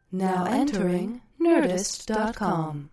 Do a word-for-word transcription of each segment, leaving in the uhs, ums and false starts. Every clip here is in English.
Now entering Nerdist dot com.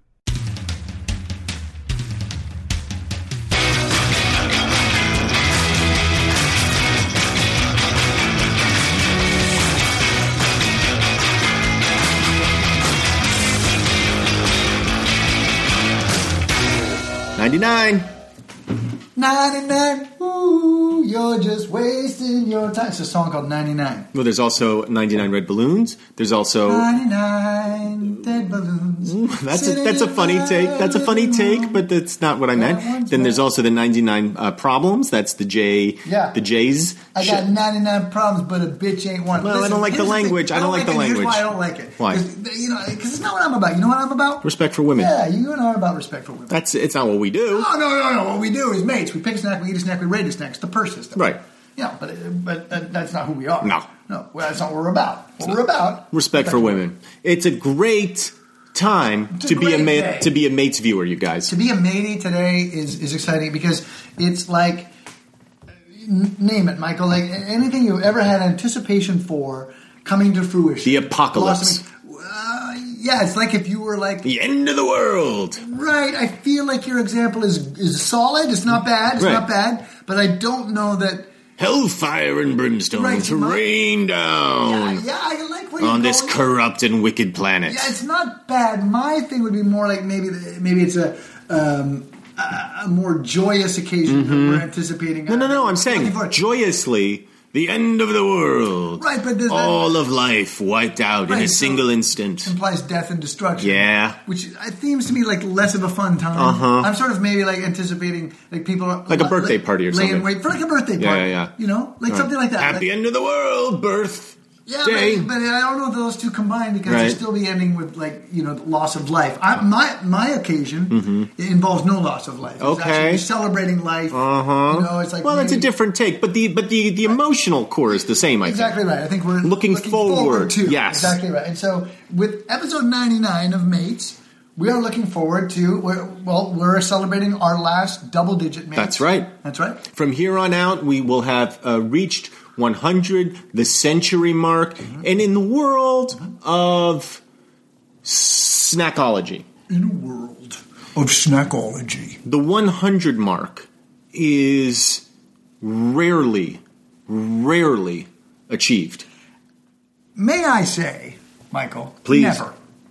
ninety-nine. ninety-nine. Ooh, you're just wasting your time. It's a song called ninety-nine. Well, there's also ninety-nine red balloons. There's also ninety-nine dead balloons. Ooh, that's a, that's a funny take. That's a funny take, but that's not what I meant. Then there's also the ninety-nine uh, problems. That's the J. Yeah. The J's. I got ninety-nine problems, but a bitch ain't one. Well, Listen, I don't like the here's language. thing. I don't like the it. language. Here's why I don't like it. Why? You know, because it's not what I'm about. You know what I'm about? Respect for women. Yeah, you and I are about respect for women. That's it's not what we do. No, no, no, no. What we do is mates. We pick a snack, we eat a snack, we rate a snack. It's the purse system. Right. Yeah, but but that, that's not who we are. No. No, well, that's not what we're about. What we're about. Respect for women. It's a great time It's a to be a great mate day. to be a mates viewer, you guys. To be a matey today is, is exciting because it's like, n- name it, Michael, like anything you've ever had anticipation for coming to fruition. The apocalypse. Blossoming. Uh, yeah, it's like if you were like, The end of the world. right, I feel like your example is, is solid. It's not bad. It's Right. not bad. But I don't know that. Hellfire and brimstone Right, to my- rain Yeah, down yeah, I like where you're on this going. corrupt and wicked planet. Yeah, it's not bad. My thing would be more like maybe maybe it's a um, a, a more joyous occasion that we're anticipating. No, no, no. I'm saying Looking forward- joyously, the end of the world. Right, but does that- all of life wiped out in Right, a so- single instant. implies death and destruction. Yeah. Which it seems to me like less of a fun time. Uh-huh. I'm sort of maybe like anticipating like people are Like a birthday party or laying something. wait for like a birthday Yeah, party. yeah, yeah. You know, like something like that. Happy like, end of the world, birth yeah, day. but, but I don't know if those two combine because Right. they'll still be ending with like you know loss of life. I, my my occasion it involves no loss of life. It's Okay. actually you're celebrating life. Uh-huh. You know, it's like well, it's a maybe- different take, but the but the, the emotional core is the same, I Exactly think. right. I think we're Looking forward, to yes. exactly right. And so with episode ninety-nine of Mates, we are looking forward to we're, well, we're celebrating our last double-digit Mates. That's right. That's right. From here on out, we will have uh, reached one hundred, the century mark, Mm-hmm. and in the world of snackology, In a world of snackology, the one hundred mark is rarely, rarely achieved. may I say, Michael, Please. never.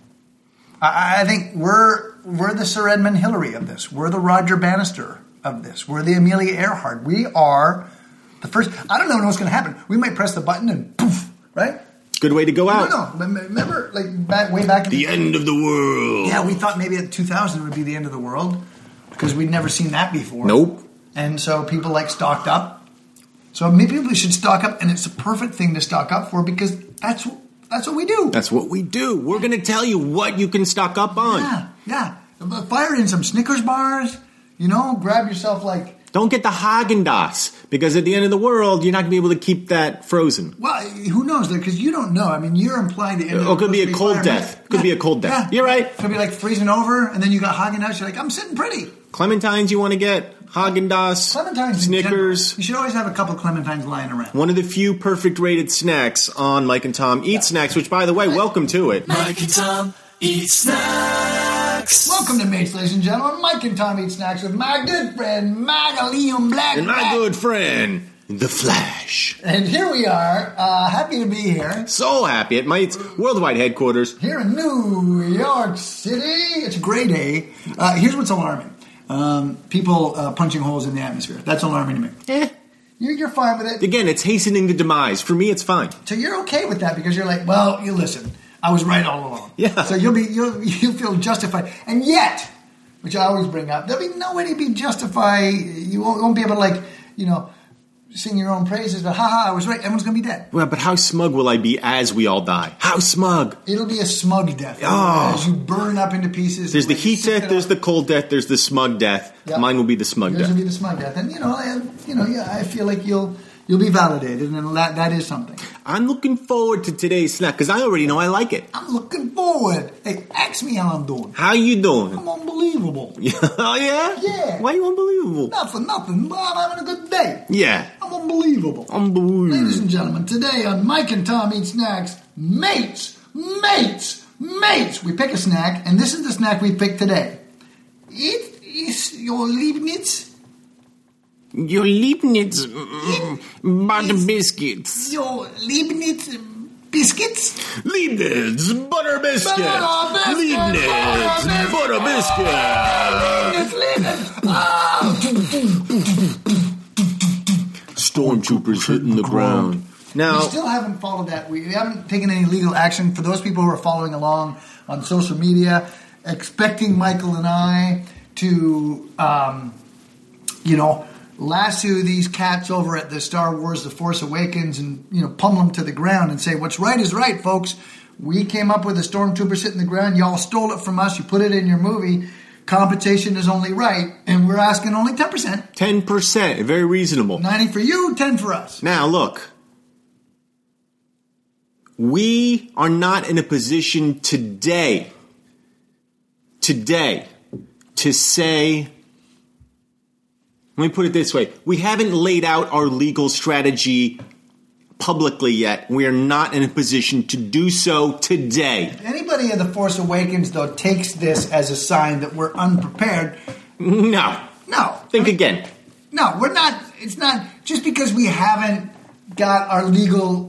I, I think we're we're the Sir Edmund Hillary of this. We're the Roger Bannister of this. We're the Amelia Earhart. We are the first. I don't know what's going to happen. We might press the button and poof, right? Good way to go out. No, no. Remember, like back way back in The end of the world. Yeah, we thought maybe at two thousand would be the end of the world because we'd never seen that before. Nope. And so people like stocked up. So maybe we should stock up, and it's a perfect thing to stock up for because that's that's what we do. That's what we do. We're going to tell you what you can stock up on. Yeah, yeah. Fire in some Snickers bars. You know, grab yourself like. Don't get the Haagen-Dazs, because at the end of the world, you're not going to be able to keep that frozen. Well, who knows? Because you don't know. I mean, you're implying the end of Oh, it could the be a world cold fire. death. Could be a cold death. Yeah. You're right. Could be like freezing over, and then you got Haagen-Dazs. You're like, I'm sitting pretty. Clementines you want to get, Haagen-Dazs, Clementines, in Snickers. general. You should always have a couple clementines lying around. One of the few perfect rated snacks on Mike and Tom Eat Snacks, which, by the way, welcome to it. Mike and Tom Eat Snacks. Welcome to Mates, ladies and gentlemen. Mike and Tom Eat Snacks with my good friend, Magalium Black. And my good friend, The Flash. And here we are, uh, happy to be here. So happy at Mike's worldwide headquarters. Here in New York City. It's a great day. Uh, here's what's alarming. Um, people uh, punching holes in the atmosphere. That's alarming to me. Eh. You're, you're fine with it. Again, it's hastening the demise. For me, it's fine. So you're okay with that because you're like, well, you listen, I was right all along. Yeah. So you'll be you'll you feel justified, and yet, which I always bring up, there'll be no way to be justified. You won't, won't be able to like you know sing your own praises, but haha, I was right. Everyone's gonna be dead. Well, but how smug will I be as we all die? How smug? It'll be a smug death Oh. as you burn up into pieces. There's the Like, you heat sift death, it there's up. the cold death, there's the smug death. Yep. Mine will be the smug Yours death. will be the smug death, and you know, and, you know, yeah, I feel like you'll you'll be validated, and that that is something. I'm looking forward to today's snack because I already know I like it. I'm looking forward. Hey, ask me how I'm doing. How you doing? I'm unbelievable. Oh, yeah? Yeah. Why are you unbelievable? Not for nothing, but I'm having a good day. Yeah. I'm unbelievable. Unbelievable. Ladies and gentlemen, today on Mike and Tom Eat Snacks, Mates mates, mates. We pick a snack, and this is the snack we picked today. It is your Leibniz. Your Leibniz mm, butter biscuits. Your Leibniz biscuits. Leibniz butter biscuit. Butter biscuit. Leibniz butter biscuit. Leibniz, Leibniz. Oh. Stormtroopers hitting the ground. Now, we still haven't followed that. We haven't taken any legal action. For those people who are following along on social media, expecting Michael and I to, um, you know, lasso these cats over at the Star Wars The Force Awakens and, you know, pummel them to the ground and say, what's right is right, folks. We came up with a stormtrooper sitting in the ground. Y'all stole it from us. You put it in your movie. Compensation is only right. And we're asking only ten percent. ten percent. Very reasonable. ninety for you, ten for us. Now, look. We are not in a position today, today, to say, let me put it this way. We haven't laid out our legal strategy publicly yet. We are not in a position to do so today. If anybody in The Force Awakens, though, takes this as a sign that we're unprepared, No. no. Think I mean, again. No, we're not. It's not just because we haven't got our legal.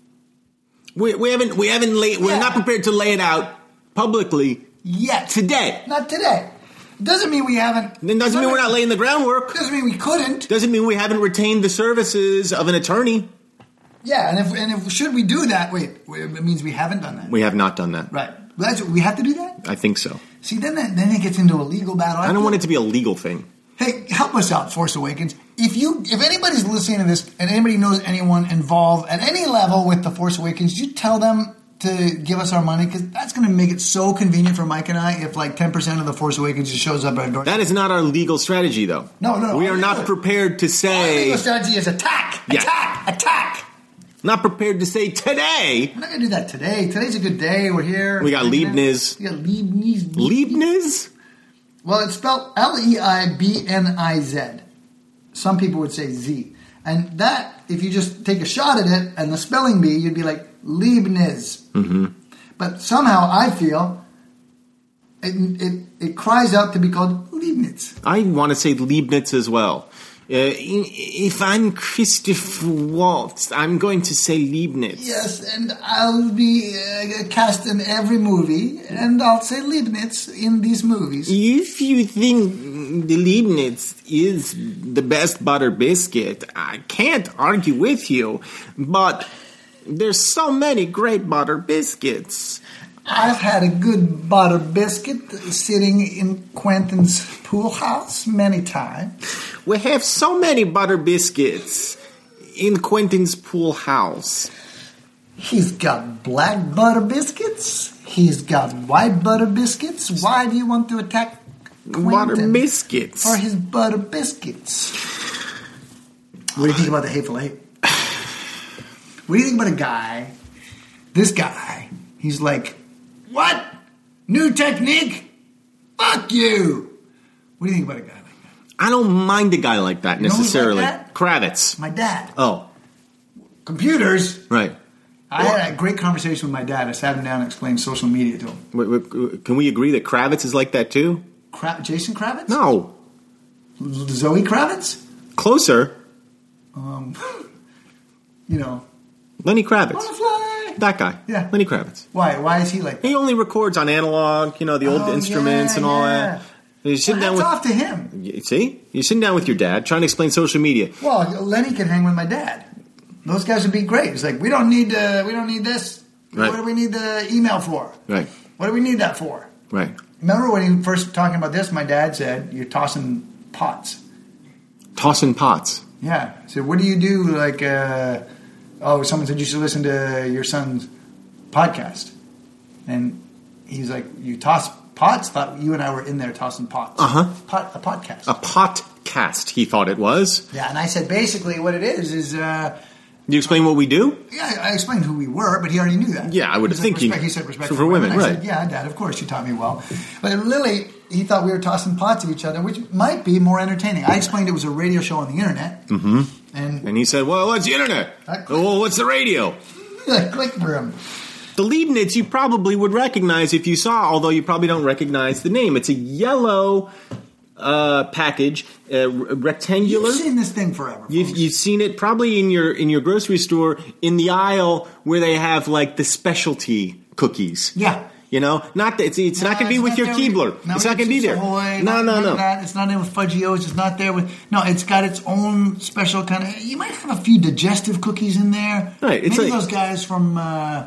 We, we haven't, we haven't laid, we're Yeah. not prepared to lay it out publicly Yet. today. Not today. Doesn't mean we haven't. It doesn't mean we're not laying the groundwork. Doesn't mean we couldn't. Doesn't mean we haven't retained the services of an attorney. Yeah, and if and if should we do that? Wait, wait, it means we haven't done that. We have not done that. Right. That's we have to do that. I think so. See, then that, then it gets into a legal battle. I don't want it to be a legal thing. Hey, help us out, Force Awakens. If you, if anybody's listening to this and anybody knows anyone involved at any level with the Force Awakens, you tell them to give us our money because that's going to make it so convenient for Mike and I. If like ten percent of the Force Awakens just shows up at our door. That is not our legal strategy, though. No, no, no. We are not Legal- prepared to Our say. legal strategy is attack, Yeah. attack, attack. Not prepared to say today. We're not going to do that today. Today's a good day. We're here. We got Leibniz. We got Leibniz. Leibniz? Well, it's spelled L E I B N I Z. Some people would say Z. And that, if you just take a shot at it and the spelling bee, you'd be like Leibniz. Mm-hmm. But somehow I feel it, it, it cries out to be called Leibniz. I want to say Leibniz as well. Uh, if I'm Christopher Waltz, I'm going to say Leibniz. Yes, and I'll be uh, cast in every movie, and I'll say Leibniz in these movies. If you think the Leibniz is the best butter biscuit, I can't argue with you, but there's so many great butter biscuits. I've had a good butter biscuit sitting in Quentin's pool house many times. We have so many butter biscuits in Quentin's pool house. He's got black butter biscuits. He's got white butter biscuits. Why do you want to attack Quentin Butter biscuits. for his butter biscuits? What do you think about the Hateful Eight? What do you think about a guy, this guy, he's like, what? New technique? Fuck you. What do you think about a guy like that? I don't mind a guy like that You know who's necessarily. like that? Kravitz. My dad. Oh, Computers. right. I had a great conversation with my dad. I sat him down and explained social media to him. Wait, wait, can we agree that Kravitz is like that too? Kra- Jason Kravitz? No. Zoe Kravitz? Closer. Um, you know, Lenny Kravitz. Butterfly. That guy. Yeah. Lenny Kravitz. Why? Why is he like that? He only records on analog, you know, the old Oh, instruments yeah, and all yeah. that. You're sitting Well, down hats with. off to him. You see? You're sitting down with your dad trying to explain social media. Well, Lenny can hang with my dad. Those guys would be great. It's like we don't need uh, we don't need this. Right. What do we need the email for? Right. What do we need that for? Right. Remember when he first talking about this? My dad said you're tossing pots. Tossing pots. Yeah. So what do you do? Like, uh, oh, someone said you should listen to your son's podcast, and he's like, you toss pots. Thought you and I were in there tossing pots. Uh huh. Pot, a podcast. A podcast, he thought it was. Yeah, and I said basically what it is is. Uh, You explain what we do? Yeah, I explained who we were, but he already knew that. Yeah, I would He said think he- respect- He said respect for for, women, I right. said, yeah, Dad, of course you taught me well. But Lily, he thought we were tossing pots at each other, which might be more entertaining. I explained it was a radio show on the internet. Mm-hmm. And And he said, well, what's the internet? I- Well, what's the radio? I clicked for him. The Leibniz you probably would recognize if you saw, although you probably don't recognize the name. It's a yellow uh, package, uh, rectangular. You've seen this thing forever. You've, you've seen it probably in your in your grocery store in the aisle where they have like the specialty cookies. Yeah. You know, not that it's, it's No, not going to be with your Keebler. No, it's not going to be there. Ahoy, no, not, no, none no. of that. It's not in with Fudgy-O's. It's not there with. No, it's got its own special kind of. You might have a few digestive cookies in there. Right, it's Maybe like- those guys from. Uh,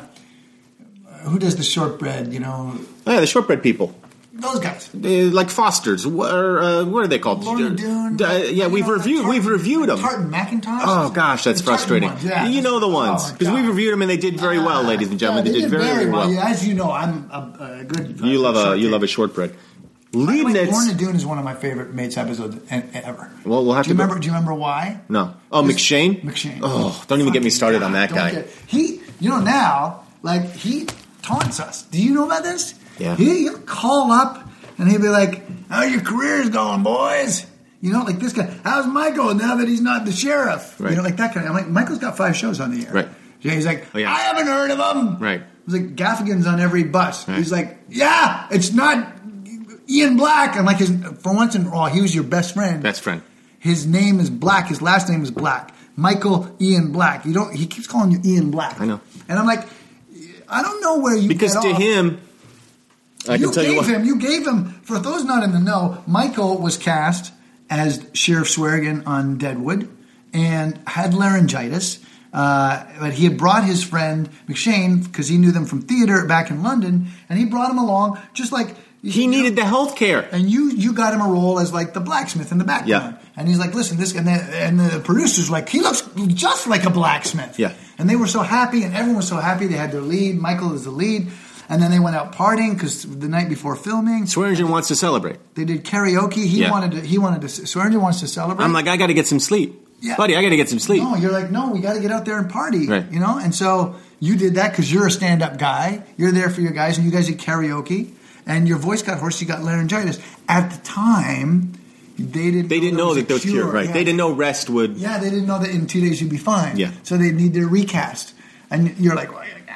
who does the shortbread? You know, Oh, yeah, the shortbread people. those guys. Uh, like Foster's. What are, uh, what are they called? Lorna Doone. Uh, yeah, you we've know, reviewed. Tartan- we've reviewed them. Tartan Macintosh. Oh gosh, that's The Tartan frustrating. ones, yeah. You know the ones Oh, my because we God. reviewed them and they did very well, ladies and gentlemen. Yeah, they, did very, very well. Yeah, as you know, I'm a, a good. You love a shortcake. you love a shortbread. Wait, Leibniz. Lorna Doone is one of my favorite Mates episodes e- ever. Well, we'll have do you to go- remember? Do you remember why? No. Oh, This- McShane. McShane. Oh, don't even get me Fucking started God, on that don't guy. get- he, you know, now, like, he taunts us. Do you know about this? Yeah. He, he'll call up and he'll be like, "How your career's going, boys?" You know, like this guy. "How's Michael now that he's not the sheriff?" Right. You know, like that kind of. I'm like, Michael's got five shows on the air. Right. Yeah, he's like, Oh, yeah. "I haven't heard of him." Right. He's like, "Gaffigan's on every bus." Right. He's like, "Yeah, it's not Ian Black." I'm like, his, for once in a while, he was your best friend. Best friend. His name is Black. His last name is Black. Michael Ian Black. You don't. He keeps calling you Ian Black. I know. And I'm like, I don't know where you Because get to off. him, I you can tell gave you what. him. You gave him. For those not in the know, Michael was cast as Sheriff Swearigan on Deadwood and had laryngitis. Uh, but he had brought his friend McShane because he knew them from theater back in London, and he brought him along just like He needed the health care. and you you got him a role as like the blacksmith in the background. Yeah. And he's like, "Listen, this," and the, and the producer's like, "He looks just like a blacksmith." Yeah. And they were so happy, and everyone was so happy. They had their lead. Michael is the lead. And then they went out partying because the night before filming, Swearingen wants to celebrate. they did karaoke. He Yeah. wanted to. He wanted to. Swearingen wants to celebrate. I'm like, I got to get some sleep. Yeah. Buddy, I got to get some sleep. No, you're like, no, we got to get out there and party. Right. You know, and so you did that because you're a stand-up guy. You're there for your guys, and you guys did karaoke. And your voice got hoarse. You got laryngitis. At the time, they didn't. They didn't know there that was those a cure, cure. right? Yeah. They didn't know rest would. Yeah, they didn't know that in two days you'd be fine. Yeah. So they need to recast, and you're like,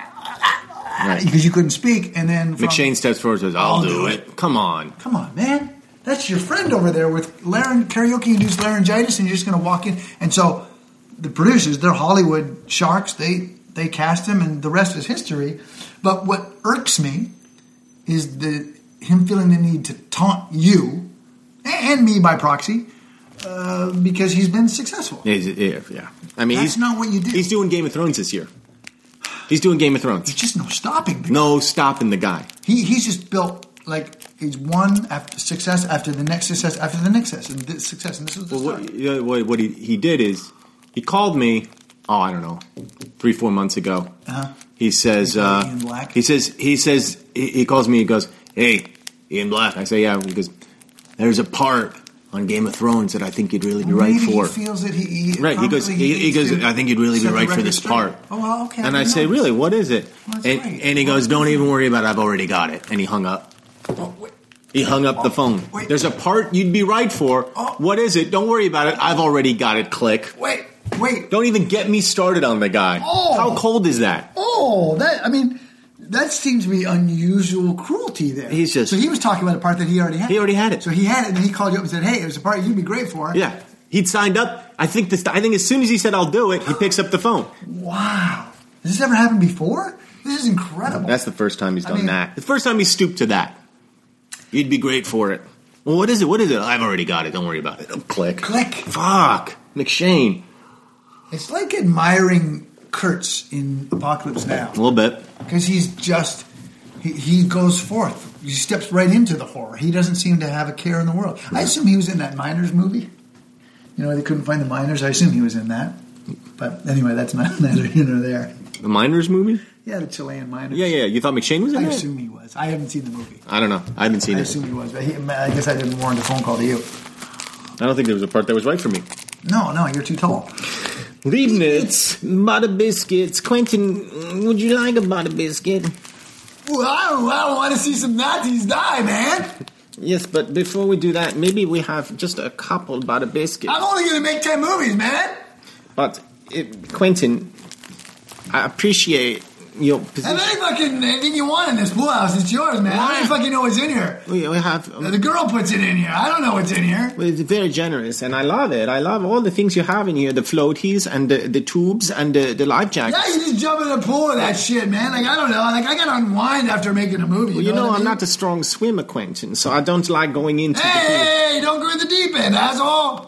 Right. because you couldn't speak, and then from, McShane steps forward and says, I'll, I'll do, do it. Come on. Come on, man. That's your friend over there with laryn- karaoke-induced laryngitis, and you're just going to walk in. And so the producers, they're Hollywood sharks. They they cast him, and the rest is history. But what irks me is the him feeling the need to taunt you and me by proxy uh, because he's been successful. Yeah, yeah, yeah. I mean, That's he's not what you do. He's doing Game of Thrones this year. He's doing Game of Thrones. There's just no stopping. the No stopping the guy. He he's just built like he's one after success after the next success after the next success and this success and this was the Well, start. what, you know, what, what he, he did is he called me. Oh, I don't know, three four months ago. Uh-huh. He says. Ian Uh, Black? he says. He says. He, he calls me. He goes, "Hey, Ian Black." I say, "Yeah." He goes, "There's a part on Game of Thrones that I think you'd really be right Maybe for." he feels that he, he Right, he goes. probably He, he needs goes. to I think you'd really be set the right for record this straight. part. Oh, well, okay. And I didn't say, know "Really? this. What is it?" Well, that's and, great. and he goes, "Don't even worry about it. I've already got it." And he hung up. Oh, wait. He hung up the phone. wait. There's a part you'd be right for. Oh. What is it? Don't worry about it. I've already got it. Click. Wait, wait. Don't even get me started on the guy. Oh. How cold is that? Oh, that I mean, that seems to be unusual cruelty there. He's just- so he was talking about a part that he already had. He already had it. So he had it, and then he called you up and said, "Hey, it was a part you'd be great for." Yeah. He'd signed up. I think this. I think as soon as he said, "I'll do it," he picks up the phone. Wow. Has this ever happened before? This is incredible. That's the first time he's I done mean- that. The first time he stooped to that. You'd be great for it. Well, what is it? What is it? I've already got it. Don't worry about it. Oh, click. Click. Fuck. McShane. It's like admiring Kurtz in Apocalypse Now. A little bit. Because he's just, he, he goes forth. He steps right into the horror. He doesn't seem to have a care in the world. I assume he was in that Miners movie. You know, they couldn't find the Miners. I assume he was in that. But anyway, that's not neither here nor there. The Miners movie? Yeah, the Chilean Miners. Yeah, yeah. You thought McShane was in I that? assume he was. I haven't seen the movie. I don't know. I haven't seen I it. assume he was. But he, I guess I didn't warrant a phone call to you. I don't think there was a part that was right for me. No, no, you're too tall. Leibniz, butter biscuits. Quentin, would you like a butter biscuit? Well, I don't, I don't want to see some Nazis die, man. Yes, but before we do that, maybe we have just a couple butter biscuits. I'm only going to make ten movies, man. But, it, Quentin, I appreciate you know, And position. any fucking anything you want in this pool house, it's yours, man. I don't fucking know what's in here. We we have. Um, The girl puts it in here. I don't know what's in here. Well, it's very generous, and I love it. I love all the things you have in here: the floaties and the, the tubes and the, the life jackets. Yeah, you just jump in the pool with that shit, man. Like, I don't know. Like, I gotta unwind after making a movie. You Well, you know, know, what I I'm mean? not a strong swimmer, Quentin, so I don't like going into the pool. Hey, don't go in the deep end, asshole.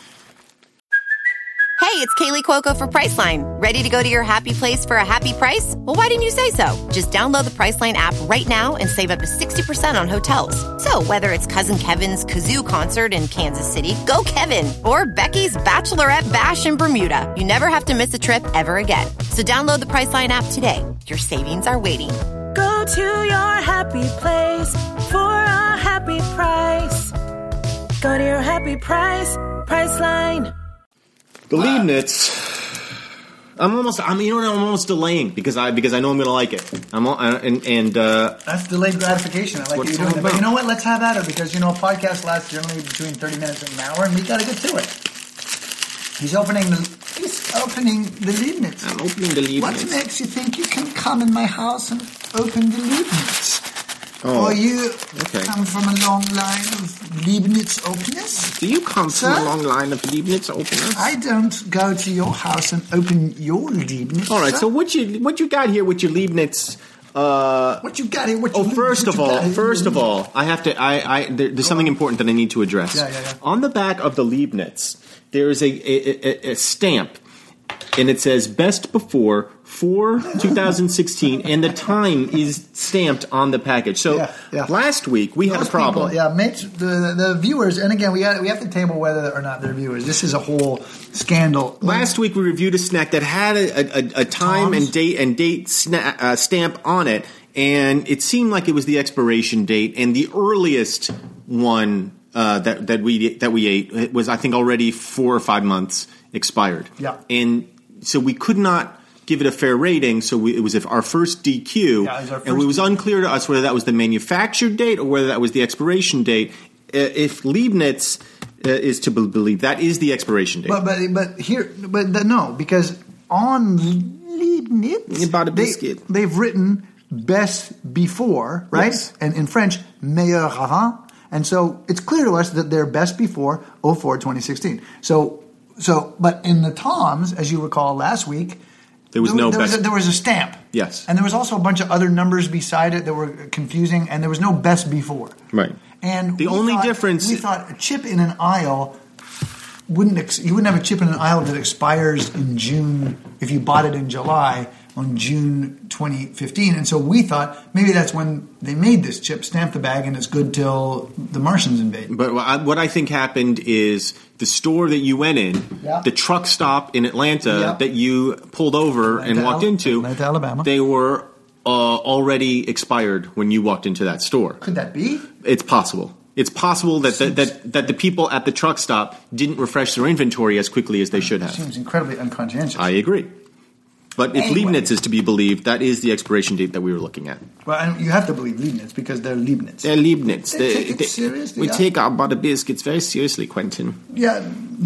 Hey, it's Kaylee Cuoco for Priceline. Ready to go to your happy place for a happy price? Well, why didn't you say so? Just download the Priceline app right now and save up to sixty percent on hotels. So whether it's Cousin Kevin's Kazoo Concert in Kansas City, go Kevin, or Becky's Bachelorette Bash in Bermuda, you never have to miss a trip ever again. So download the Priceline app today. Your savings are waiting. Go to your happy place for a happy price. Go to your happy price, Priceline. The Leibniz. I'm almost. I'm. You know what? I'm almost delaying because I because I know I'm going to like it. I'm all, uh, and and uh, That's delayed gratification. I like What what it's you're all doing. But about. you know what? Let's have at it because, you know, a podcast lasts generally between thirty minutes and an hour, and we got to get to it. He's opening the. He's opening the Leibniz. I'm opening the What Leibniz. makes you think you can come in my house and open the Leibniz? Oh, Or you okay. come from a long line of Leibniz openers? Do you come from Sir? a long line of Leibniz openers? I don't go to your house and open your Leibniz. All right. sir. So what you what you got here with your Leibniz? Uh, what you got here? What Oh, you, first what of you got all, here? first of all, I have to. I, I there, there's something important that I need to address. Yeah, yeah, yeah. On the back of the Leibniz, there is a, a, a, a stamp, and it says "Best Before for two thousand sixteen," and the time is stamped on the package. So Yeah, yeah. last week we had a Those problem. people, yeah, mates, the the viewers, and again, we got we have to table whether or not they're viewers. This is a whole scandal. Last week we reviewed a snack that had a, a, a time Tom's? and date and date sna- uh, stamp on it, and it seemed like it was the expiration date. And the earliest one uh, that that we that we ate it was, I think, already four or five months expired. Yeah. and so we could not give it a fair rating. So we, it was our first D Q, Yeah, it was our and it first was D Q. unclear to us whether that was the manufactured date or whether that was the expiration date. Uh, if Leibniz uh, is to be believed, that is the expiration date. But but but here, but the, no, because on Leibniz, You bought a they- biscuit. they've written best before, right? Yes. And in French, meilleur avant. And so it's clear to us that they're best before oh four twenty sixteen. So so, but in the Toms, as you recall last week, There was there, no there was best- a, there was a stamp. Yes. And there was also a bunch of other numbers beside it that were confusing, and there was no best before. Right. And The we only thought- difference- we thought a chip in an aisle wouldn't ex- you wouldn't have a chip in an aisle that expires in June if you bought it in July on June twenty fifteen. And so we thought maybe that's when they made this chip, stamp the bag, and it's good till the Martians invade. But what I, what I think happened is the store that you went in, Yeah. the truck stop in Atlanta Yeah. that you pulled over and Atlanta, walked into, Atlanta, Alabama. they were uh, already expired when you walked into that store. Could that be? It's possible. It's possible that the, that that the people at the truck stop didn't refresh their inventory as quickly as they should have. Seems incredibly unconscientious. I agree. But if Anyway. Leibniz is to be believed, that is the expiration date that we were looking at. well, and you have to believe Leibniz because they're Leibniz. They're Leibniz. They take it seriously, we yeah. take our butter biscuits very seriously, Quentin. Yeah,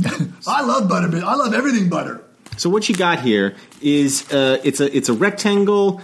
I love butter. I love everything butter. So what you got here is uh, it's a it's a rectangle.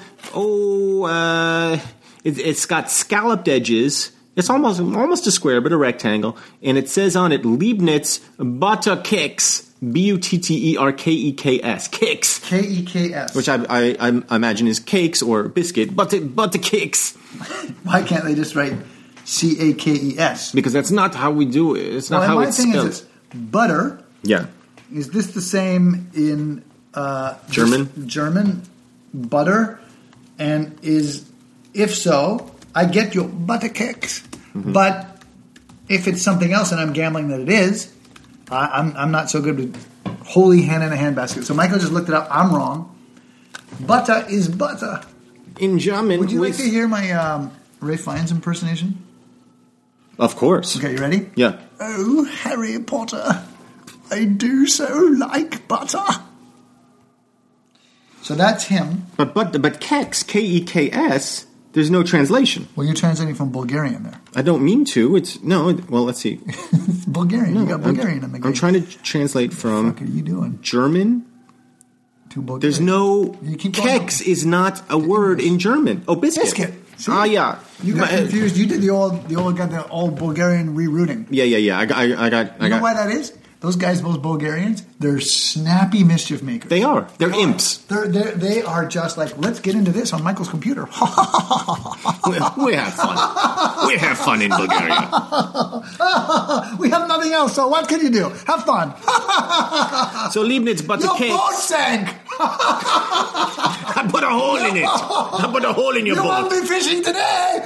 Oh, uh, it, it's got scalloped edges. It's almost almost a square, but a rectangle, and it says on it Leibniz Butter Keks, B U T T E R K E K S, Keks, K E K S. which I, I I imagine is cakes or biscuit, butter butter keks, Why can't they just write C A K E S? because that's not how we do it. It's not Well, and how my it's thing spelled. is this: butter. Yeah, Is this the same in uh, German? just German butter, and is if so, I get your butter cakes. Mm-hmm. But if it's something else, and I'm gambling that it is, I, I'm I'm not so good with holy hand in a handbasket. So Michael just looked it up. I'm wrong. Butter is butter. in German. Would you we- like to hear my um, Ray Fiennes impersonation? Of course. Okay, you ready? Yeah. Oh, Harry Potter, I do so like butter. So that's him. But but but keks, K E K S. There's no translation. Well, you're translating from Bulgarian there. I don't mean to. It's no. it- Well, let's see. It's Bulgarian. you got I'm- Bulgarian in the game. I'm trying to translate What from the fuck are you doing? German Two Bulgarians. There's no... You keep going. Keks is not a word in German. Oh, biscuit. Biscuit. See? Ah, yeah. You got But, uh, confused. You did the old, the old, got the old Bulgarian rerouting. Yeah, yeah, yeah. I got... I, I got... I You know got why that is? Those guys, those Bulgarians, they're snappy mischief makers. they are. They're They are. imps. They're, they're, they are just like, let's get into this on Michael's computer. we, we have fun. We have fun in Bulgaria. We have nothing else, so what can you do? Have fun. So Leibniz butter Your cake. boat sank. I put a hole in it. I put a hole in your You won't boat. be fishing today.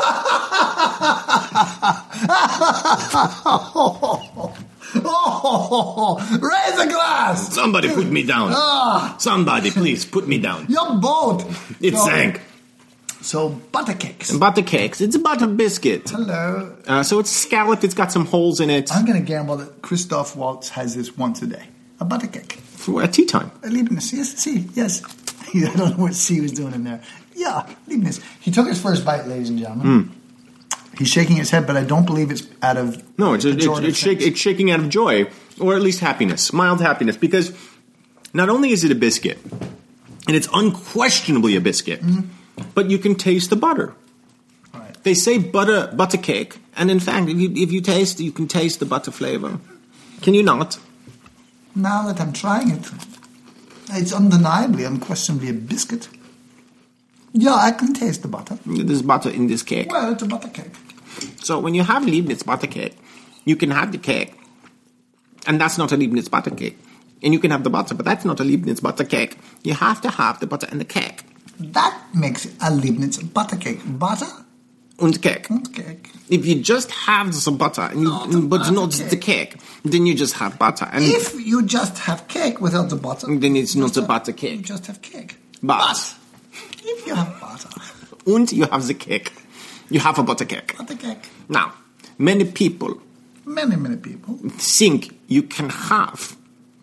Oh, raise a glass. Somebody put me down. Ah. Somebody, please, put me down. Your boat. It So- sank. So, butter cakes. Butter cakes. It's a butter biscuit. Hello. Uh, so it's scalloped. It's got some holes in it. I'm going to gamble that Christoph Waltz has this once a day. A butter cake. For at tea time. Uh, Leibniz, yes, see, yes. I don't know what C was doing in there. Yeah, Leibniz. He took his first bite, ladies and gentlemen. He's shaking his head, but I don't believe it's out of No, it's it's, pejorative it's, shake, sense. it's shaking out of joy, or at least happiness, mild happiness, because not only is it a biscuit, and it's unquestionably a biscuit, but you can taste the butter. Right. They say butter butter cake, and in fact, if you, if you taste, you can taste the butter flavor. Can you not? Now that I'm trying it, it's undeniably, unquestionably a biscuit. Yeah, I can taste the butter. There's butter in this cake. Well, it's a butter cake. So when you have Leibniz butter cake, you can have the cake, and that's not a Leibniz butter cake. And you can have the butter, but that's not a Leibniz butter cake. You have to have the butter and the cake. That makes it a Leibniz butter cake. Butter And cake. and cake. If you just have some butter, and you, Not the but butter not cake. the cake, then you just have butter. And If you just have cake without the butter, Then it's not just a have- butter cake. You just have cake. But- if you have butter, and you have the cake, you have a butter cake. butter cake. Now, many people Many, many people. think you can have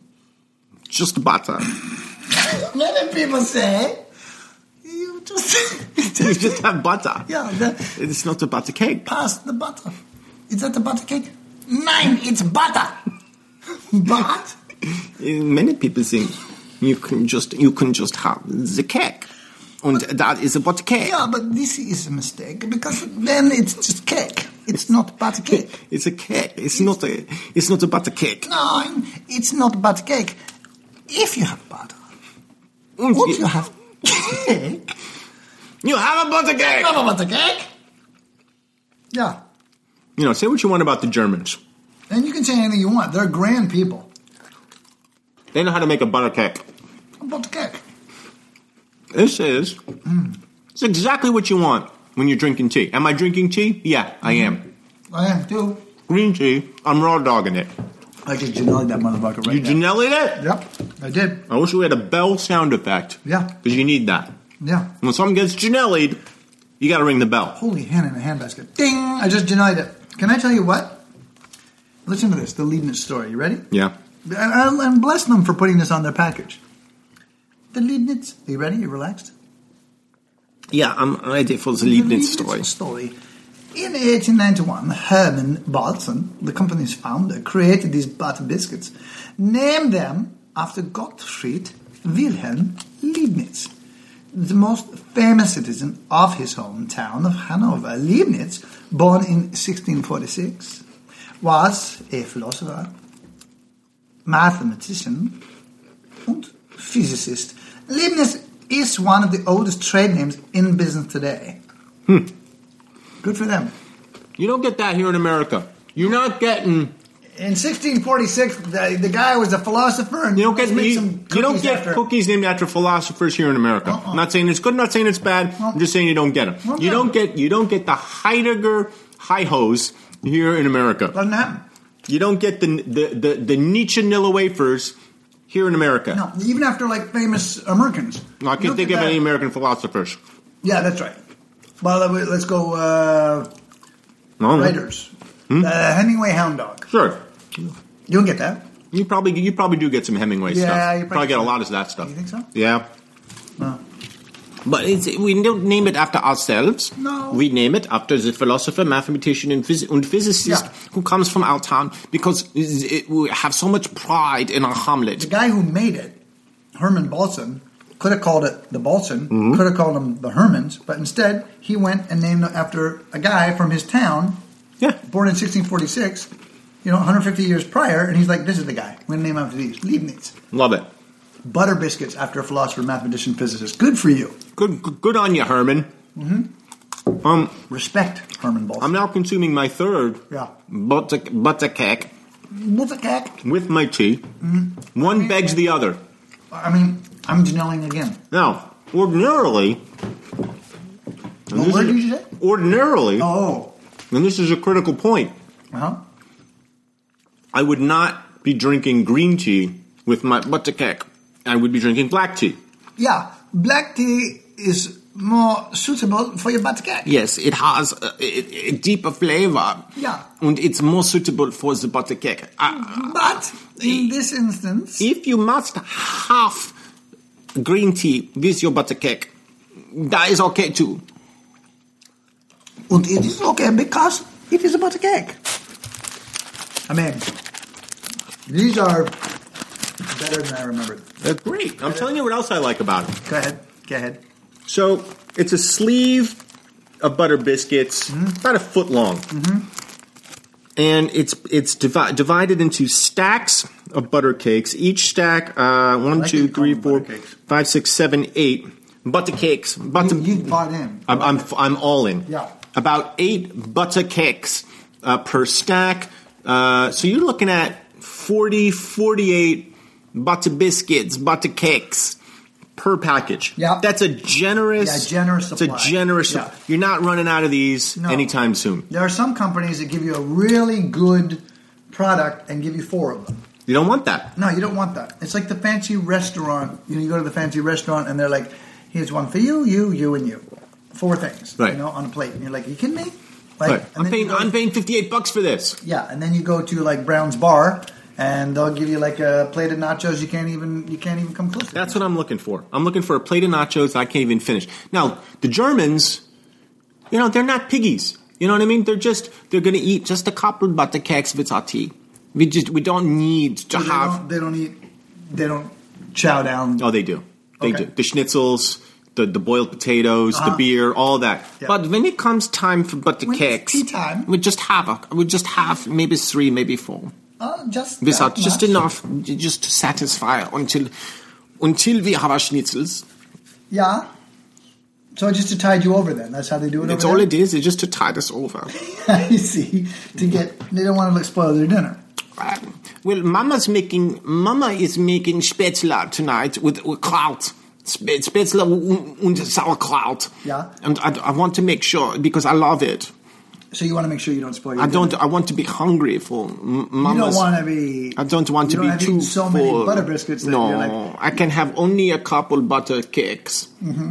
just butter. Many people say you just You just have butter. yeah. The, It's not a butter cake. pass the butter. Is that the butter cake? Nine. It's butter. But Many people think you can just you can just have the cake, and that is a butter cake. yeah, but this is a mistake because then it's just cake. It's not butter cake. It's a cake. It's not a it's not a butter cake. No, it's not butter cake. If you have butter, And what you, you have cake? you have a butter cake. Not a butter cake. Yeah. You know, say what you want about the Germans. And you can say anything you want. They're grand people. They know how to make a butter cake. A butter cake. This is it's exactly what you want when you're drinking tea. Am I drinking tea? Yeah, I am. I am too. Green tea. I'm raw dogging it. I just Janelli that motherfucker right You now. Janelli'd it? Yep, I did. I wish we had a bell sound effect. Yeah. Because you need that. Yeah. When someone gets Janelli'd, you got to ring the bell. Holy hen in a handbasket. Ding! I just Janelli'd it. Can I tell you what? Listen to this, the Leibniz story. You ready? Yeah. And, and and bless them for putting this on their package. The Leibniz. Are you ready? You relaxed? Yeah, I'm ready for the Leibniz story. story. In eighteen ninety-one, Hermann Balzen, the company's founder, created these butter biscuits, named them after Gottfried Wilhelm Leibniz, the most famous citizen of his hometown of Hanover. Leibniz, born in sixteen forty-six, was a philosopher, mathematician, and physicist. Leibniz is one of the oldest trade names in business today. Hmm. Good for them. You don't get that here in America. You're not getting. In sixteen forty-six, the, the guy was a philosopher, and You don't get. made You, some you don't cookies get after- cookies named after philosophers here in America. Uh-uh. I'm not saying it's good. I'm not saying it's bad. I'm just saying you don't get them. Okay. You don't get. You don't get the Heidegger high hos here in America. Doesn't happen. You don't get the the the, the Nietzsche Nilla wafers here in America. No, even after like famous Americans. No, I You can't don't think get of that. any American philosophers. Yeah, that's right. Well, uh, let's go uh, No, no. writers. Hmm? Uh, Hemingway Hound Dog. Sure. You don't get that. You probably you probably do get some Hemingway Yeah, stuff. you You probably probably get a do. lot of that stuff. You think so? Yeah. No. But it's, we don't name it after ourselves. No. We name it after the philosopher, mathematician, and, phys- and physicist Yeah. who comes from our town because it, we have so much pride in our The Hamlet. guy who made it, Herman Balson. Could have called it the Balson. Mm-hmm. Could have called them the Hermans. But instead, he went and named it after a guy from his town, Yeah. born in sixteen forty-six, you know, one hundred fifty years prior. And he's like, this is the guy. We're going to name him after these. Leibniz. Love it. Butter biscuits after a philosopher, mathematician, physicist. Good for you. Good, good, good on you, Herman. Mm-hmm. Um, Respect Herman Balson. I'm now consuming my third Yeah. butter, butter cake What's a cack? with my tea. Mm-hmm. One begs the other. I mean, I'm Janelling again. Now, ordinarily, and What this word is- did you say? ordinarily, Oh. and this is a critical point, Uh-huh. I would not be drinking green tea with my butter cake. I would be drinking black tea. Yeah, black tea is more suitable for your butter cake. Yes, it has a, a, a deeper flavor. Yeah. And it's more suitable for the butter cake. Uh, But in this instance, if you must have green tea with your butter cake, that is okay too. and it is okay because it is a butter cake. I mean, these are better than I remembered. That's great. I'm telling you what else I like about it. Go ahead. Go ahead. So it's a sleeve of butter biscuits, about a foot long, and it's it's divi- divided into stacks of butter cakes. Each stack, uh, one, like two, it called three, butter four, cakes. five, six, seven, eight butter cakes. Butter. You, you bought in. I'm, I'm I'm all in. Yeah. About eight butter cakes uh, per stack. Uh, so you're looking at forty, forty-eight butter biscuits, butter cakes per package. Yeah. That's a generous. Yeah, generous It's a supply. generous. Yeah. You're not running out of these No. anytime soon. There are some companies that give you a really good product and give you four of them. You don't want that. No, you don't want that. It's like the fancy restaurant. You know, you go to the fancy restaurant and they're like, "Here's one for you, you, you, and you." Four things, Right. you know, on a plate. And you're like, "You kidding me?" Like, Right. and I'm then paying. you go- I'm paying fifty-eight bucks for this. Yeah, and then you go to like Brown's Bar, and they'll give you like a plate of nachos. You can't even you can't even come close to. That's what I'm looking for. I'm looking for a plate of nachos I can't even finish. Now, the Germans, you know, they're not piggies. You know what I mean? They're just they're going to eat just a couple butter cakes with our tea. We just we don't need to They have. don't, they don't eat. They don't chow down. Oh, they do. They Okay. do. The schnitzels, the the boiled potatoes, the Uh-huh. beer, all that. Yeah. But when it comes time for butter When it's cakes, tea time. we just have a we just have maybe three, maybe four. Uh, just This are that just much. enough, just to satisfy until until we have our schnitzels. Yeah. So just to tide you over, then that's how they do it. That's over all there? it is. It's just to tide us over. I see. To get, they don't want to spoil their dinner. Uh, well, Mama's making. Mama is making Spätzle tonight with, with kraut. Sp- Spätzle und, und sauerkraut. Yeah. And I, I want to make sure because I love it. So you want to make sure you don't spoil your I don't. dinner. I want to be hungry for m- You Mama's. don't want to be. I don't want you to don't be have too eaten so full. many butter biscuits that no, you're like, I can have only a couple butter cakes.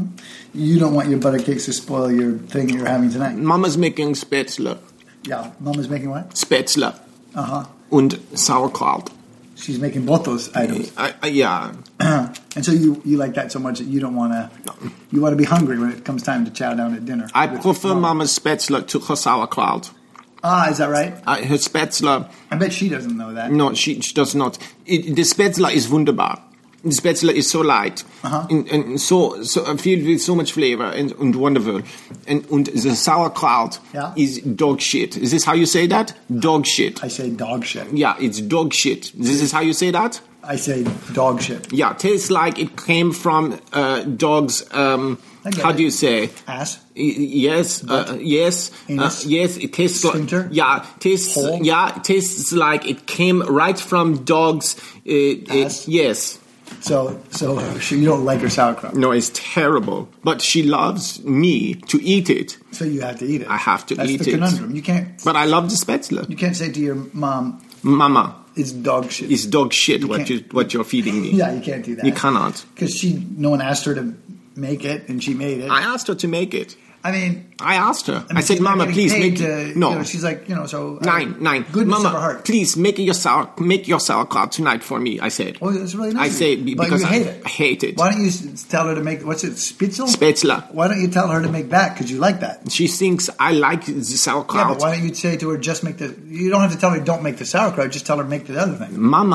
you don't want your butter cakes to spoil your thing you're having tonight. Mama's making Spätzle. Yeah. Mama's making what? Spätzle Uh huh. und sauerkraut. She's making both those items. I, I, yeah. And so you, you like that so much that you don't want to. You want to be hungry when it comes time to chow down at dinner. I With prefer Mama. Mama's Spätzle to her sauerkraut. Ah, is that right? Uh, her Spätzle, I bet she doesn't know that. no, she, she does not. It, the Spätzle is wunderbar. The Spätzle is so light Uh-huh. and, and so, so filled with so much flavor and, and wonderful. And, and the sauerkraut Yeah. is dog shit. Is this how you say that? Dog shit. I say dog shit. Yeah, it's dog shit. This is how you say that? I say dog shit. Yeah, tastes like it came from uh, dogs. Um, I get how it. do you say? Ass. Y- Yes, uh, yes, uh, Anus? yes. It tastes like Sphincter? yeah, tastes Hole? yeah, it tastes like it came right from dogs. Uh, uh, Ass? yes, So, so she, you don't like her sauerkraut. no, it's terrible, but she loves me to eat it. So you have to eat it. I have to That's eat the it. conundrum. You can't. But I love the Spätzle. You can't say to your mom, Mama, "It's dog shit." it's dog shit. You what can't- you what you're feeding me? Yeah, you can't do that. You cannot. Because she, no one asked her to make it, and she made it. I asked her to make it. I mean, I asked her. I, mean, said, she's not "Mama, getting please paid make to, it." No, you know, she's like, you know, so uh, nine, nine. Goodness Mama, of her heart. please make your sour, make your sauerkraut tonight for me. I said. Oh, that's really nice. I of say you. be- But because you I hate it. hate it. Why don't you s- tell her to make what's it, Spitzel? Spätzle. Why don't you tell her to make that? Because you like that. She thinks I like the Yeah, sauerkraut. but why don't you say to her, just make the? You don't have to tell her don't make the sauerkraut. Just tell her make the other thing. Mama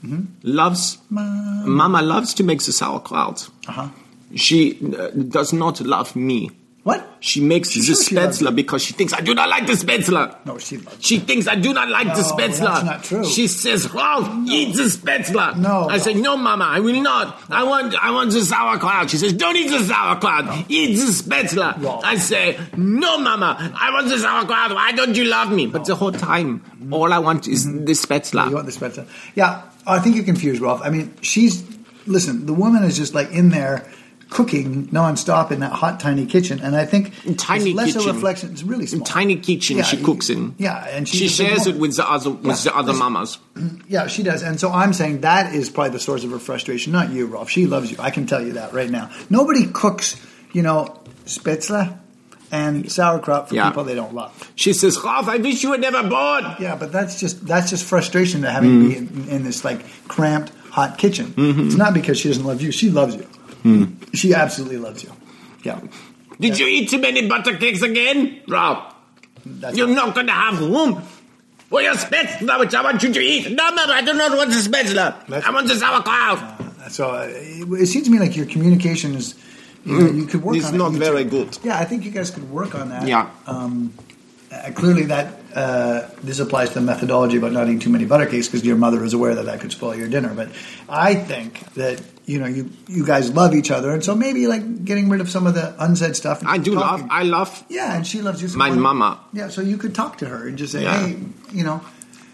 mm-hmm. loves, Mama. Mama loves to make the sauerkraut. Uh-huh. She uh, does not love me. What? She makes She the sure she loves spätzle you. because she thinks I do not like the spätzle. No, she loves She thinks I do not like the No, spätzle. that's not true. She says, Ralph, eat the spätzle. No. I say, no, Mama, I will not. I want I want the sauerkraut. She says, don't eat the sauerkraut. No. Eat the spätzle. Wrong. I say, no, Mama, I want the sauerkraut. Why don't you love me? But the whole time, all I want is Mm-hmm. the spätzle. You want the spätzle? Yeah, I think you're confused, Rolf. I mean, she's listen. The woman is just like in there cooking nonstop in that hot, tiny kitchen, and I think Tiny it's less kitchen. a reflection. It's really small. Tiny kitchen Yeah, she you- cooks in. Yeah, and She she's a big shares it woman. with the other with Yeah, the other listen. mamas. Yeah, she does. And so I'm saying that is probably the source of her frustration, not you, Rolf. She loves you. I can tell you that right now. Nobody cooks, you know, spätzle and sauerkraut for Yeah. people they don't love. She says, Ralph, I wish you were never born. Yeah, but that's just that's just frustration to having to be in, in this like cramped hot kitchen. Mm-hmm. It's not because she doesn't love you. She loves you. Mm. She absolutely loves you. Yeah. Did you eat too many butter cakes again, Ralph? That's You're not going to have room for your spätzle, which I want you to eat. No, Mama, I do not want the spätzle. That's- I want the sauerkraut. So uh, it, it seems to me like your communication is, you, know, you could work It's on it. not You very two- good. Yeah, I think you guys could work on that. Yeah. Um, uh, clearly, that uh, this applies to the methodology about not eating too many butter cakes because your mother is aware that that could spoil your dinner. But I think that you know you you guys love each other, and so maybe like getting rid of some of the unsaid stuff. And I do talking. love, I love Yeah, and she loves you. So my why- mama. Yeah, so you could talk to her and just say, Yeah. hey, you know,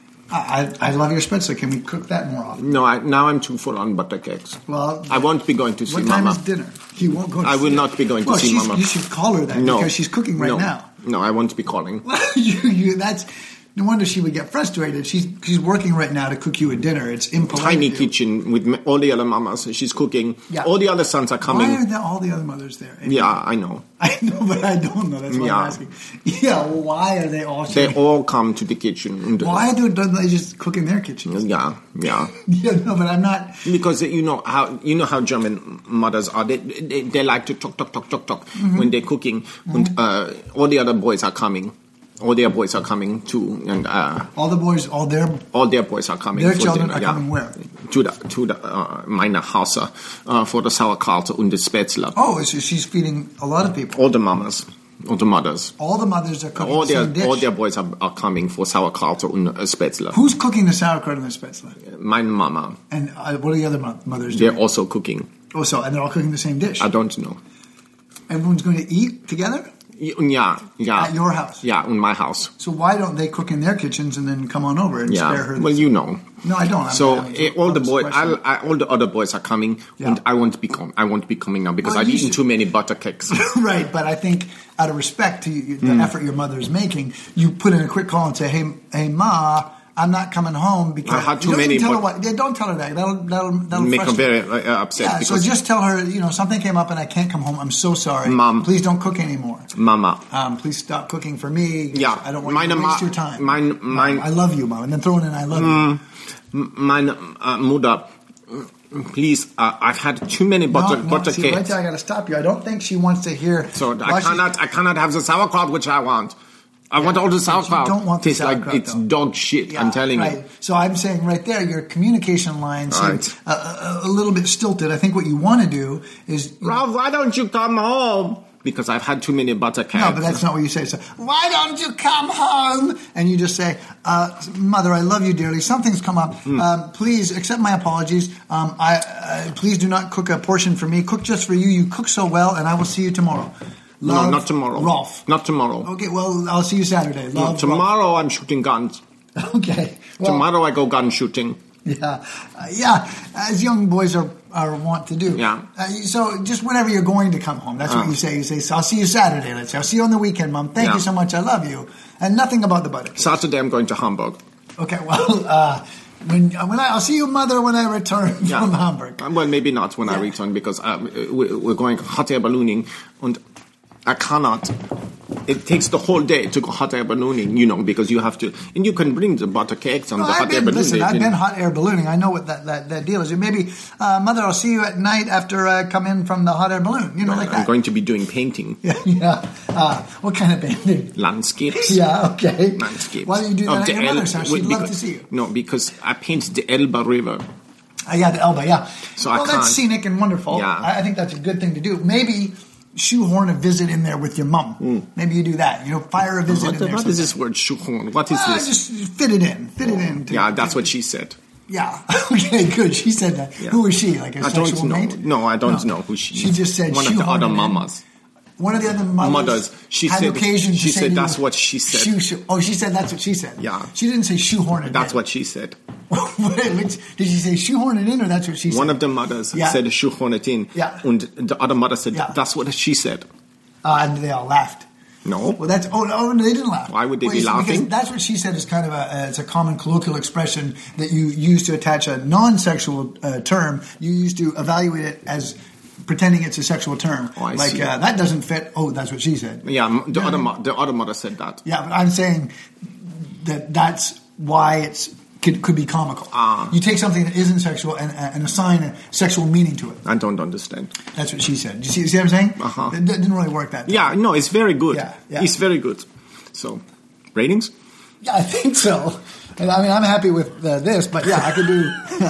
I, I I love your spätzle. Can we cook that more often? No, I, now I'm too full on butter cakes. Well, I won't be going to see what time Mama. is dinner? You won't go. To I will see not her. be going to well, see she's- Mama. You should call her that No. because she's cooking right no. now. No, I won't be calling. you, you, that's no wonder she would get frustrated. She's she's working right now to cook you a dinner. It's impolite. Tiny to do. kitchen with m- all the other mamas. She's cooking. Yeah. All the other sons are coming. Why are the, all the other mothers there? Yeah, I know. I know, but I don't know. That's why Yeah. I'm asking. Yeah, well, why are they all? They sharing- all come to the kitchen. And- Why do don't they just cook in their kitchens? Yeah, yeah. Yeah, no, but I'm not. Because you know how you know how German mothers are. They they, they like to talk, talk, talk, talk, talk Mm-hmm. when they're cooking. And uh, all the other boys are coming. All their boys are coming too, and uh, All the boys, all their all their boys are coming. Their for children dinner, are yeah. coming where? To the to the uh, meine Hause uh, for the sauerkraut und the spätzle. oh, so she's feeding a lot of people. All the mamas, all the mothers, All the mothers are cooking all the their same dish. all their boys are, are coming for sauerkraut und uh, spätzle. Who's cooking the sauerkraut and the spätzle? Meine Mama, And uh, what are the other mo- mothers they're doing? also cooking. Oh, so and they're all cooking the same dish. I don't know. Everyone's going to eat together Yeah, yeah. at your house. Yeah, in my house. So why don't they cook in their kitchens and then come on over and spare Yeah. her? Well, you know. No, I don't. I'm So not having eh, all the this boys, question. I, I, all the other boys are coming, Yeah. and I won't be com- I won't be coming now because Well, I've you eaten should- too many butter cakes. Right, but I think out of respect to you, the Hmm. effort your mother's making, you put in a quick call and say, "Hey, hey, Ma, I'm not coming home because I had too You don't many, even Tell her but- what, yeah, don't tell her that. That'll that'll that'll Make them frustrate- very uh, upset Yeah, so because just tell her, you know, something came up and I can't come home. I'm so sorry. Mom. Please don't cook anymore. Mama. Um, please stop cooking for me. Yeah, I don't want meine you to waste Ma- your time. mein- mein- Mom, I love you, Mom. And then throw in an I love you. Meine uh, Mutter, please, uh, I've had too many butter, no, no, butter see, right cakes. there, I got to stop you. I don't think she wants to hear. So I Well, she- cannot, I cannot have the sauerkraut which I want. I want all the but you sauerkraut. don't want the Tastes like sauerkraut, it's though. dog shit. Yeah, I'm telling right. you. So I'm saying right there, your communication line seems Right. a, a, a little bit stilted. I think what you want to do is Ralph, why don't you come home? Because I've had too many butter cakes. no, but that's not what you say. So why don't you come home? And you just say, uh, "Mother, I love you dearly. Something's come up. Hmm. Um, please accept my apologies. Um, I uh, please do not cook a portion for me. Cook just for you. You cook so well, and I will see you tomorrow. No, Love, not tomorrow. Rolf. Not tomorrow. Okay, well, I'll see you Saturday. No, Love, tomorrow I'm shooting guns. Rolf. Okay. Well, Tomorrow I go gun shooting. Yeah, uh, yeah. As young boys are, are wont to do. Yeah. Uh, so just whenever you're going to come home, that's what Uh. you say. You say, so "I'll see you Saturday." Let's say, "I'll see you on the weekend, Mom. Thank Yeah. you so much. I love you." And nothing about the butter. Saturday I'm going to Hamburg. Okay. Well, uh, when when I, I'll see you, Mother, when I return Yeah. from Hamburg. Uh, Well, maybe not when I Yeah. return because uh, we- we're going hot air ballooning and I cannot. It takes the whole day to go hot air ballooning, you know, because you have to, and you can bring the butter cakes on Well, the I've hot air been, balloon. listen, They I've can- been hot air ballooning. I know what that, that, that deal is. Maybe, uh, Mother, I'll see you at night after I come in from the hot air balloon. You know, like I'm that. going to be doing painting. Yeah, yeah. Uh, what kind of painting? Landscapes. Yeah, okay. Landscapes. Why don't you do Of that the at your El- mother's house? well, She'd love because- to see you. No, because I paint the Elbe River. Uh, yeah, the elbow, yeah. So I well, that's can't- scenic and wonderful. Yeah. I, I think that's a good thing to do. Maybe shoehorn a visit in there with your mum. Maybe you do that. You know, fire a visit What, in the, there. what is this sometime. word, shoehorn? What is Ah, this? just fit it in. Fit it in. to- Yeah, that's what she said. Yeah. Okay, good. She said that. Yeah. Who was she? Like a I sexual don't know. mate? No, I don't know who she is. She just said one of the shoehorn other it in. mamas. One of the other mothers, Mothers. She had said- occasion to she say said to that's you, what she said. shoe- shoe- oh, she said that's what she said. Yeah. She didn't say shoehorn it That's in. what she said. Wait, which, did she say shoehorn it in, or that's what she said? One of the mothers Yeah. said shoehorn it in. Yeah. And the other mother said, Yeah. that's what she said. Uh, and they all laughed. No. Well, that's oh no, they didn't laugh. Why would they Well, be you see, because laughing? That's what she said is kind of a uh, it's a common colloquial expression that you use to attach a non-sexual uh, term. You use to evaluate it as pretending it's a sexual term. Oh, I like see. uh, that doesn't fit. Oh, that's what she said. Yeah, m- the, Yeah. other, mo- the other mother said that. Yeah, but I'm saying that that's why it's could, could be comical. Ah. You take something that isn't sexual and, and assign a sexual meaning to it. I don't understand. That's what she said. Do you see, see what I'm saying? Uh-huh. It, didn't really work that. Yeah, no, it's very good. Yeah, yeah. It's very good. So, ratings? Yeah, I think so. And, I mean, I'm happy with uh, this, but yeah, I could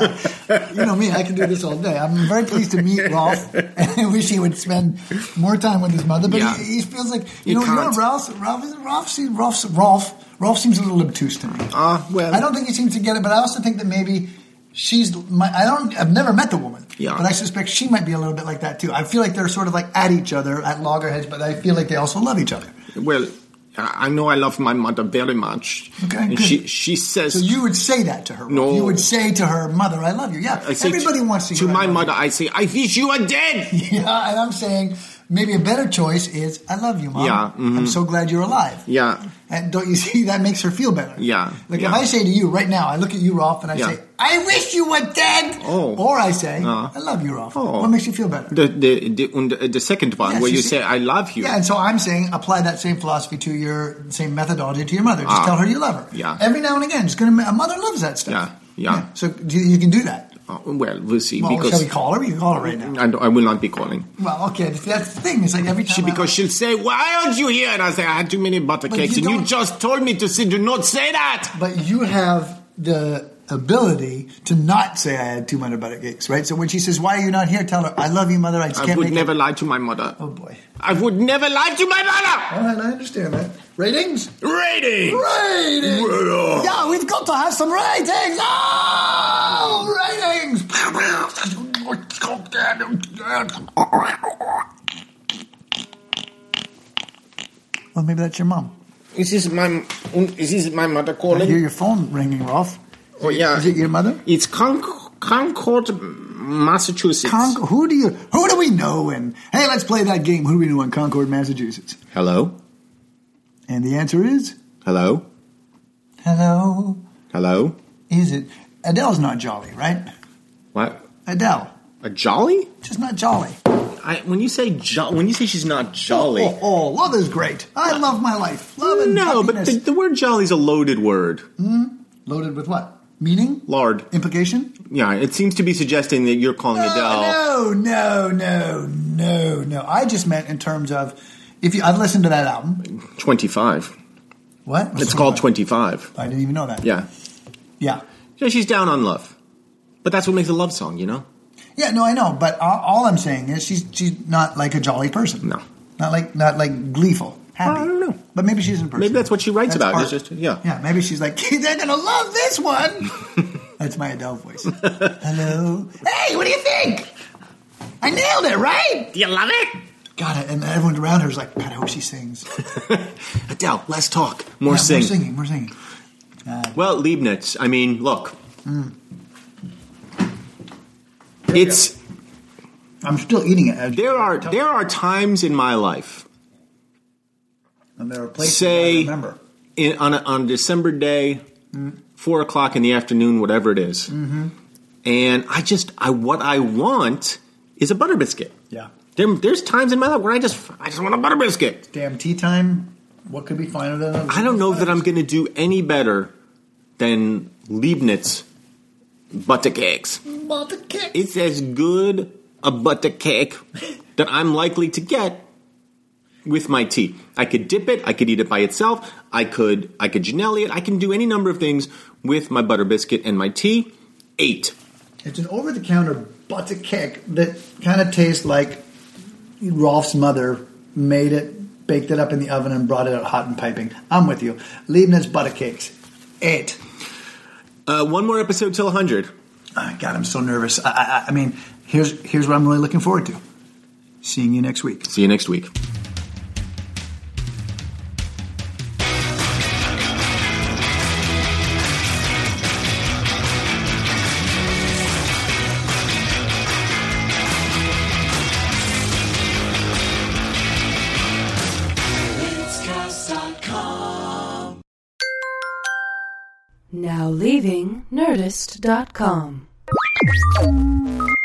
do, you know me, I could do this all day. I'm very pleased to meet Rolf, and I wish he would spend more time with his mother, but Yeah. he, he feels like, you You know, you know can't. Ralph, Ralph, Ralph, seems, Rolf, Rolf, Rolf seems a little obtuse to me. Uh, well. I don't think he seems to get it, but I also think that maybe she's, my, I don't, I've never met the woman, Yeah. but I suspect she might be a little bit like that too. I feel like they're sort of like at each other, at loggerheads, but I feel like they also love each other. Well, I know I love my mother very much. Okay, And good. she, she says... So you would say that to her. No. You would say to her, "Mother, I love you." Yeah, I say everybody to, wants to. To hear, my "I love mother, I say, I wish you were dead! you." Yeah, and I'm saying maybe a better choice is, "I love you, Mom. Yeah, mhm. I'm so glad you're alive." Yeah. And don't you see that makes her feel better? Yeah, Like yeah. if I say to you right now, I look at you, Rolf, and I Yeah. say, "I wish you were dead." Oh. Or I say, Uh. "I love you, Rolf." Oh. What makes you feel better? The, the, the, and the, the second one, Yes, where you see- say, I love you. Yeah, and so I'm saying apply that same philosophy to your same methodology to your mother. Just Ah. tell her you love her. Yeah. Every now and again, it's gonna. A mother loves that stuff. Yeah, yeah. So do you, you can do that. Oh, well, we'll see. Well, because shall we call her? We can call her right now. I, don't- I will not be calling. Well, okay, that's the thing. It's like every time She, I- because she'll say, why aren't you here? And I say, I had too many butter But cakes. you And you don't- just told me to say, do not say that. But you have the ability to not say I had two hundred butter cakes, right? So when she says, "Why are you not here?" Tell her, "I love you, Mother. I just I can't would make never it." lie to my mother. Oh boy! I would never lie to my mother. All right, I understand that. Ratings? Ratings. Ratings! Well, Yeah, we've got to have some ratings. Oh, ratings! Well, maybe that's your mom. Is this my is this my mother I calling? hear your phone ringing, Rolf. Oh yeah, Is it your mother? It's Con- Concord, Massachusetts. Con- who do you? Who do we know? And hey, let's play that game. Who do we know in Concord, Massachusetts? Hello, And the answer is hello, hello. hello. Is it Adele's not jolly, right? What? Adele, A jolly? just not jolly. I, when you say jo- when you say she's not jolly, Oh, oh, love is great. I love my life. Love and no, but happiness. the, the word jolly is a loaded word. Loaded with what? Meaning? Lard. Implication? Yeah, it seems to be suggesting that you're calling Adele. No, no, no, no, no. I just meant in terms of if you. I've listened to that album. twenty-five. What? What's It's called twenty-five. I didn't even know that. Yeah. Yeah. Yeah, she's down on love. But that's what makes a love song, you know? Yeah, no, I know, but all, all I'm saying is she's she's not like a jolly person. No. Not like not like gleeful, happy. I don't know. But maybe she's in person. Maybe that's what she writes That's about. art. It's just, yeah. Yeah, maybe she's like, they're gonna love this one. That's my Adele voice. Hello. Hey, what do you think? I nailed it, right? Do you love it? Got it. And everyone around her is like, God, I hope she sings. Adele, let's talk. More Yeah, sing. More singing, more singing. Well, Leibniz, I mean, look. It's I'm still eating it. there are there are times in my life, And there are places say- I remember. in, on a, on a December day, four o'clock in the afternoon, whatever it is, and I just I what I want is a butter biscuit. Yeah. There, there's times in my life where I just I just want a butter biscuit. Damn tea time. What could be finer than a I don't know that I'm going to do any better than Leibniz butter cakes. butter cake. It's as good a butter cake that I'm likely to get with my tea. I could dip it. I could eat it by itself. I could I could Janelli it. I can do any number of things with my butter biscuit and my tea. Eight. It's an over-the-counter butter cake that kind of tastes like Rolf's mother made it, baked it up in the oven, and brought it out hot and piping. I'm with you. Leibniz butter cakes. Eight. Uh, one more episode till one hundred. Oh, God, I'm so nervous. I, I, I mean, here's here's what I'm really looking forward to. Seeing you next week. See you next week. Now leaving Nerdist dot com.